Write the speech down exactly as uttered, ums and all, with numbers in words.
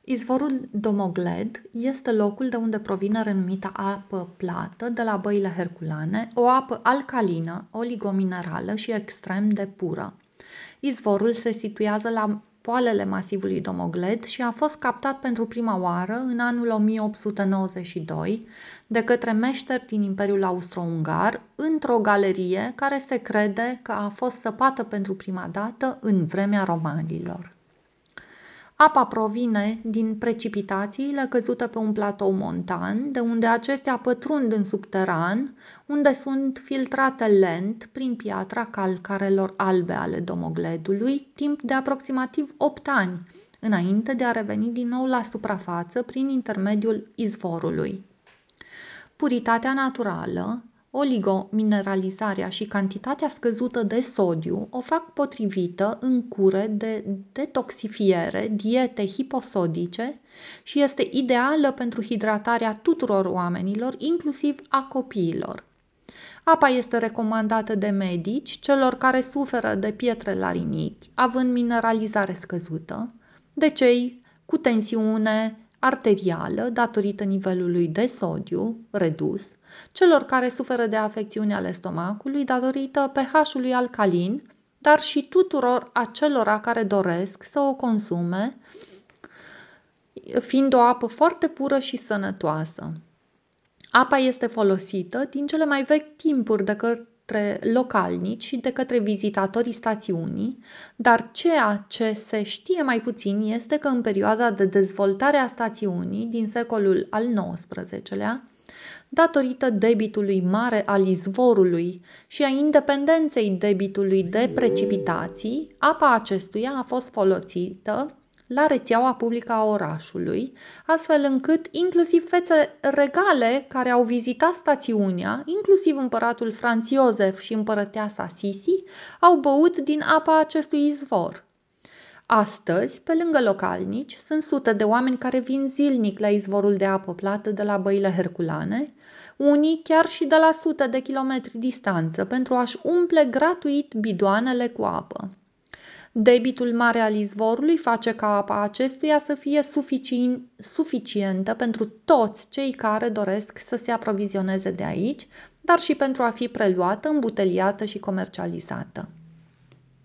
Izvorul Domogled este locul de unde provine renumita apă plată de la băile herculane, o apă alcalină, oligominerală și extrem de pură. Izvorul se situează la poalele masivului Domogled și a fost captat pentru prima oară în anul o mie opt sute nouăzeci și doi de către meșteri din Imperiul Austro-Ungar într-o galerie care se crede că a fost săpată pentru prima dată în vremea romanilor. Apa provine din precipitațiile căzute pe un platou montan, de unde acestea pătrund în subteran, unde sunt filtrate lent prin piatra calcarelor albe ale Domogledului, timp de aproximativ opt ani, înainte de a reveni din nou la suprafață prin intermediul izvorului. Puritatea naturală, oligomineralizarea și cantitatea scăzută de sodiu o fac potrivită în cure de detoxifiere, diete hiposodice și este ideală pentru hidratarea tuturor oamenilor, inclusiv a copiilor. Apa este recomandată de medici celor care suferă de pietre la rinichi, având mineralizare scăzută, de cei cu tensiune arterială datorită nivelului de sodiu redus, celor care suferă de afecțiuni ale stomacului datorită pH-ului alcalin, dar și tuturor acelora care doresc să o consume, fiind o apă foarte pură și sănătoasă. Apa este folosită din cele mai vechi timpuri de către localnici și de către vizitatorii stațiunii, dar ceea ce se știe mai puțin este că în perioada de dezvoltare a stațiunii din secolul al nouăsprezecelea, datorită debitului mare al izvorului și a independenței debitului de precipitații, apa acestuia a fost folosită la rețeaua publică a orașului, astfel încât inclusiv fețe regale care au vizitat stațiunea, inclusiv împăratul Franz Iosef și împărăteasa Sisi, au băut din apa acestui izvor. Astăzi, pe lângă localnici, sunt sute de oameni care vin zilnic la izvorul de apă plată de la băile herculane, unii chiar și de la sute de kilometri distanță, pentru a-și umple gratuit bidoanele cu apă. Debitul mare al izvorului face ca apa acestuia să fie sufici- suficientă pentru toți cei care doresc să se aprovizioneze de aici, dar și pentru a fi preluată, îmbuteliată și comercializată.